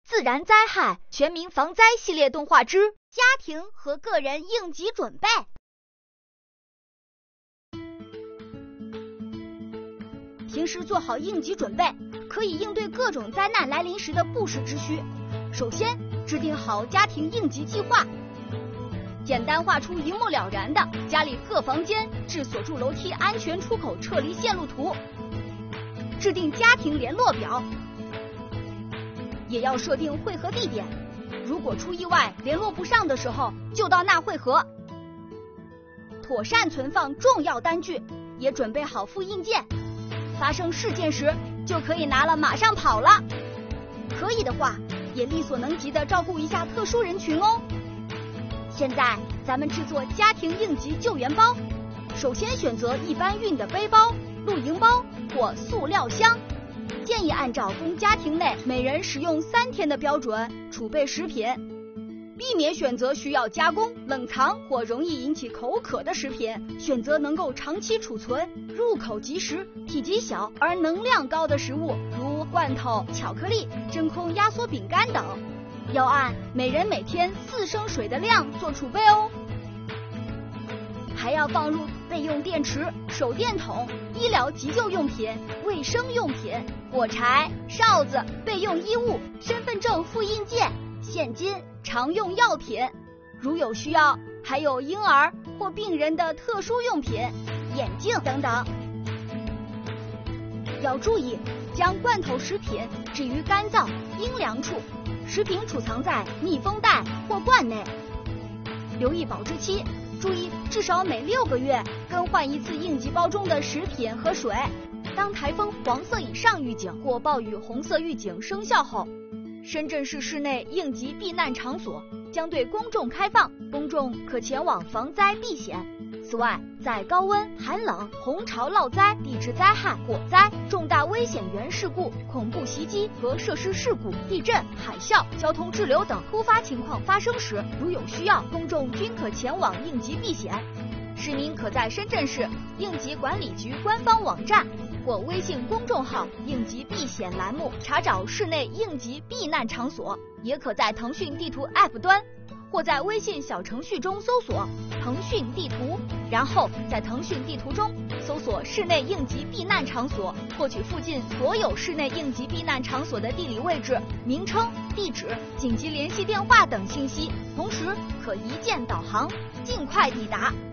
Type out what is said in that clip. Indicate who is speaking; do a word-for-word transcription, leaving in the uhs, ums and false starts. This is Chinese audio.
Speaker 1: 自然灾害全民防灾系列动画之家庭和个人应急准备。平时做好应急准备，可以应对各种灾难来临时的不时之需。首先，制定好家庭应急计划，简单画出一目了然的家里各房间至所住楼梯安全出口撤离线路图，制定家庭联络表，也要设定汇合地点，如果出意外联络不上的时候，就到那汇合。妥善存放重要单据，也准备好复印件，发生事件时就可以拿了马上跑了。可以的话，也力所能及的照顾一下特殊人群哦。现在咱们制作家庭应急救援包，首先选择一般运的背包、露营包或塑料箱，建议按照供家庭内每人使用三天的标准储备食品，避免选择需要加工、冷藏或容易引起口渴的食品，选择能够长期储存、入口即食、体积小而能量高的食物，如罐头、巧克力、真空压缩饼干等。要按每人每天四升水的量做储备哦。还要放入备用电池、手电筒、医疗急救用品、卫生用品、火柴、哨子、备用衣物、身份证复印件、现金、常用药品，如有需要，还有婴儿或病人的特殊用品、眼镜等等。要注意将罐头食品置于干燥、阴凉处，食品储藏在密封袋或罐内，留意保质期，注意至少每六个月更换一次应急包中的食品和水。当台风黄色以上预警或暴雨红色预警生效后，深圳市市内应急避难场所将对公众开放，公众可前往防灾避险。此外，在高温、寒冷、洪潮、涝灾、地质灾害、火灾、重大危险源事故、恐怖袭击和设施事故、地震、海啸、交通滞留等突发情况发生时，如有需要，公众均可前往应急避险。市民可在深圳市应急管理局官方网站或微信公众号应急避险栏目查找市内应急避难场所，也可在腾讯地图 App 端或在微信小程序中搜索腾讯地图，然后在腾讯地图中搜索市内应急避难场所，获取附近所有市内应急避难场所的地理位置、名称、地址、紧急联系电话等信息，同时可一键导航，尽快抵达。